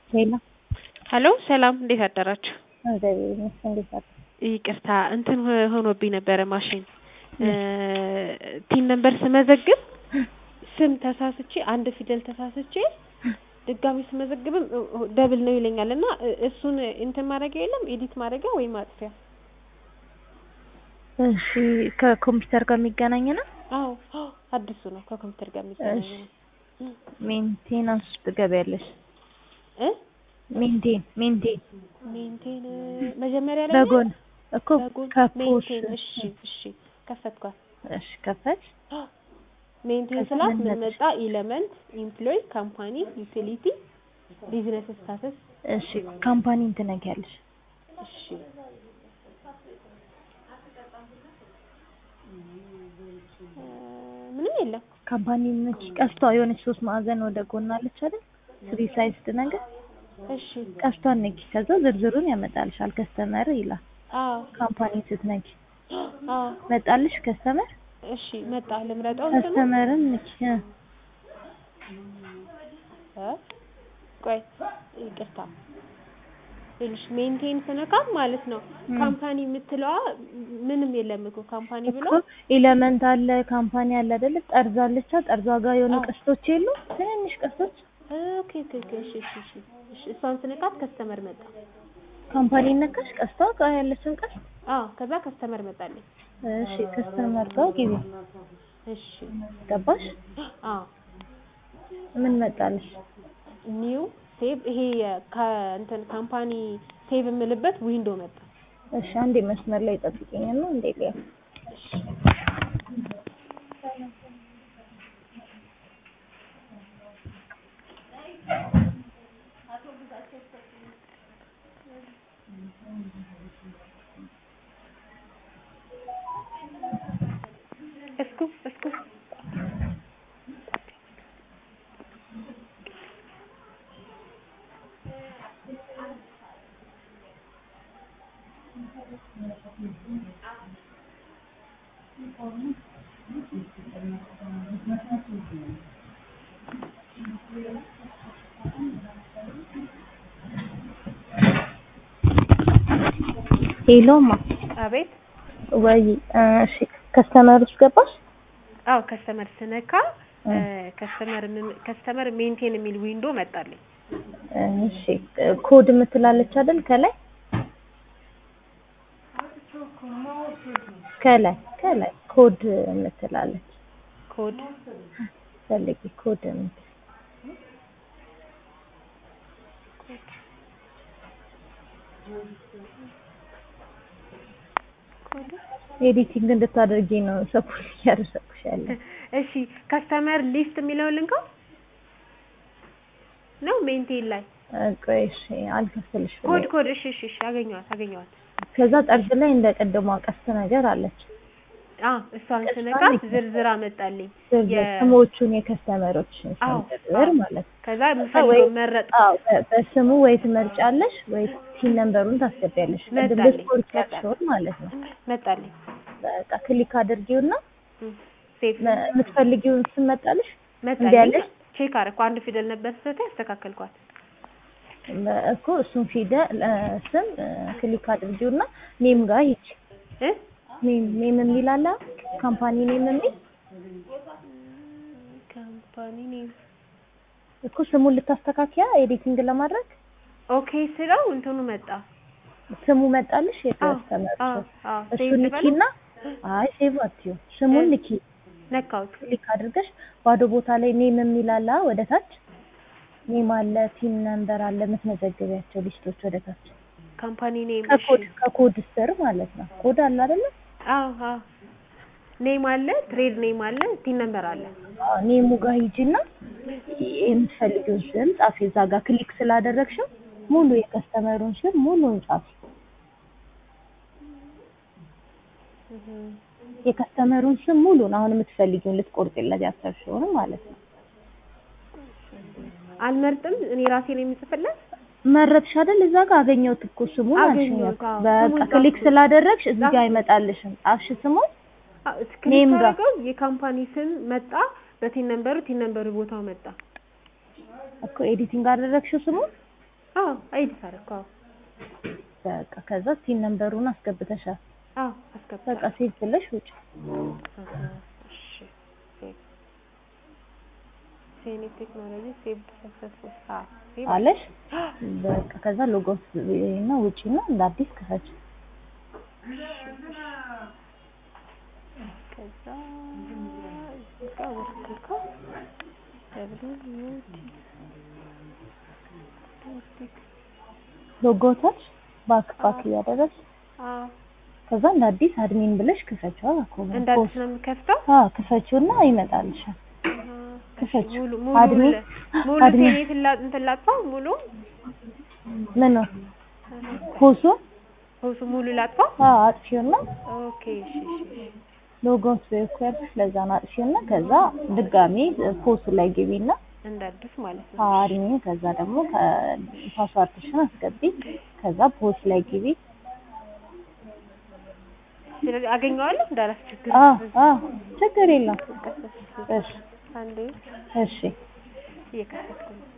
ሄሎ ሄሎ ሰላም እንዴት አደራችሁ? እግዚአብሔር ይመስገን። እንዴት አደርክ? ይቅርታ እንትን ሆኖብኝ ነበረ ማሽን ቲን ነምበር ስመዘግብ ስም ተሳስቼ አንድ ፊደል ተሳስቼ ድጋሚ ስመዘግብም ደብል ነው ይለኛል እና እሱን እንትን ማድረጊያ የለም ኤዲት ማድረጊያ ወይ ማጥፊያ? እሺ ከኮምፒውተር ጋር የሚገናኝ ነው? አዎ አዲሱ ነው ከኮምፒውተር ጋር የሚገናኝ ነው። ሜንቴናንስ ውስጥ ትገቢያለሽ? ሜንቴን መጀመሪያ ላይ በጎን እኮ ከፖስ እሺ ከፈትኳት። እሺ ከፈት ሜንቴን ስላት ምን መጣ? ኤሌመንት፣ ኤምፕሎይ፣ ካምፓኒ፣ ዩቲሊቲ፣ ቢዝነስ ስታተስ። እሺ ካምፓኒን ትነጊያለሽ። እሺ ምንም የለም። ካምፓኒን ነኪ። ቀስቷ የሆነች 3 ማዕዘን ወደ ጎን አለች አይደል? ስሪ ሳይዝድ ነገር። እሺ ቀስቷን ነኪ። ከዛ ዝርዝሩን ያመጣልሻል። ከስተመር ይላል። ካምፓኒን ስትነኪ መጣልሽ ከስተመር። እሺ መጣ። ልምረጠው ከስተመርን ነኪ። ቆይ ይቅርታ ልሽ ሜንቴን ስነካት ማለት ነው። ካምፓኒ የምትለዋ ምንም የለም እኮ ካምፓኒ ብሎ ኤሌመንት አለ ካምፓኒ አለ አይደል? ጠርዝ አለች። ጠርዟ ጋር የሆነ ቀስቶች የሉ ትንንሽ ቀስቶች። ኦኬ እሺ እሷን ስነካት ከስተመር መጣ። ካምፓኒ ነካሽ ቀስቷ ጋር ያለችን ቀስት። ከዛ ከስተመር መጣልኝ። እሺ ከስተመር ጋር ግቢ። እሺ ገባሽ? ምን መጣልሽ? ኒው ሴቭ። ይሄ ከእንትን ካምፓኒ ሴቭ የምልበት ዊንዶ መጣ። እሺ አንዴ መስመር ላይ ጠብቂኝና እንዴ ሊያ እስኩ ሄሎማ። አቤት። ወይ እሺ ከስተመር ውስጥ ገባሽ? ከስተመር ስነካ ከስተመር ሜንቴን የሚል ዊንዶ መጣልኝ። እሺ ኮድ የምትላለች አይደል? ከላይ ኮድ የምትላለች። ኮድ ፈልጊ። ኮድ ኤዲቲንግ እንድታደርጊ ነው ሰፖርት እያደረኩሽ ያለው። እሺ ከስተመር ሊስት የሚለው ልንካው ነው ሜንቴን ላይ። ቆይ እሺ አልከፍልሽ። ኮድ እሺ አገኘኋት። ከዛ ጠርዝ ላይ እንደቀደመው ቀስት ነገር አለች። እሷን ስነካት ዝርዝር አመጣልኝ። ስሞቹን የከስተመሮችን ዝርዝር ማለት ነው። ከዛ ምፈልገው መረጥ። በስሙ ወይ ትመርጫለሽ ወይ ቲን ነምበሩን ታስገቢያለሽ። እንደዚህ ኮርካሽን ማለት ነው። መጣልኝ። በቃ ክሊክ አድርጊውና ሴቭ የምትፈልጊውን ስም መጣልሽ። እንዲያለሽ ቼክ አደረኩ። አንድ ፊደል ነበር ስህተት ያስተካከልኳት እኮ እሱን ፊደል ስም ክሊክ አድርጊውና ኔም ጋር ሂጂ። ኔም የሚል አለ ካምፓኒ ኔም የሚል ካምፓኒ ኔም እኮ ስሙን ልታስተካክያ ኤዲቲንግ ለማድረግ። ኦኬ ስለው እንትኑ መጣ። ስሙ መጣልሽ የከስተመር እሱን ንኪና ሴቭ አትዩ። ስሙን ንኪ። ነካውት። ክሊክ አድርገሽ ባዶ ቦታ ላይ ኔም የሚል አለ ወደ ታች። ኔም አለ ቲን ነምበር አለ የምትመዘግቢያቸው ሊስቶች ወደ ታች። ካምፓኒ ኔም ከኮድ ስር ማለት ነው። ኮድ አለ አይደል? ኔም አለ፣ ትሬድ ኔም አለ፣ ቲን ነምበር አለ። ኔሙ ጋር ሂጂና የምትፈልጊውን ስም ጻፊ። እዛ ጋር ክሊክ ስላደረግሽው ሙሉ የከስተመሩን ስም ሙሉን ጻፊ። የከስተመሩን ስም ሙሉን አሁን የምትፈልጊውን ልትቆርጪለት ያሰብሽውን ማለት ነው። አልመርጥም እኔ ራሴ ነኝ የምጽፍለት። መረጥሽ አይደል? እዛ ጋር አገኘሁት እኮ ስሙን አልሽኝ። በቃ ክሊክ ስላደረግሽ እዚህ ጋር አይመጣልሽም። ጻፍሽ ስሙን ኔም ጋር የካምፓኒ ስም መጣ። በቲን ነምበሩ ቦታው መጣ። እኮ ኤዲቲንግ አደረግሽው ስሙን ኤዲት አደረኩ። በቃ ከዛ ቲን ነምበሩን አስገብተሻል? አስገብተሻል። በቃ ሴቭ ብለሽ ውጪ። እሺ ሴኒ ቴክኖሎጂ ሴቭ ሰክሰስፉል አለሽ። በቃ ከዛ ሎጎስ እና ውጪና እንደ አዲስ ክፈች። ከዛ ወርክልካ ሎጎታች ባክ እያደረግሽ ከዛ እንደ አዲስ አድሚን ብለሽ ክፈችው። እንደ አዲስ ነው የምከፍተው? ክፈችውና ይመጣልሻል። ክፈችው አድሚን ሴኔት ላጥፋው ሙሉ ምን ነው ሆሱ ሙሉ ላጥፋው? አጥፊውና ኦኬ እሺ ሎጎስ በኩል ለዛና አጥፊውና ከዛ ድጋሚ ፖስቱ ላይ ግቢና እንደ አዲስ ማለት ነው። አድሚን ከዛ ደግሞ ፓስዋርድሽን አስገቢ። ከዛ ፖስት ላይ ግቢ። ስለዚህ አገኘዋለሁ እንዳላስቸግር። ችግር የለም። እሺ አንዴ እሺ እየከፈትኩ ነው።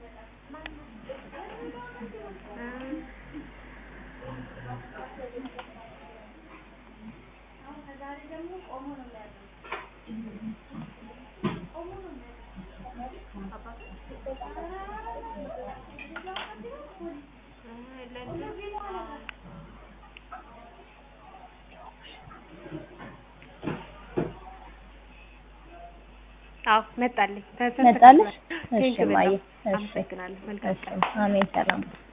መጣልኝ። መጣልሽ? እሺ ማየ። እሺ አመሰግናለሁ። መልካም። አሜን። ሰላም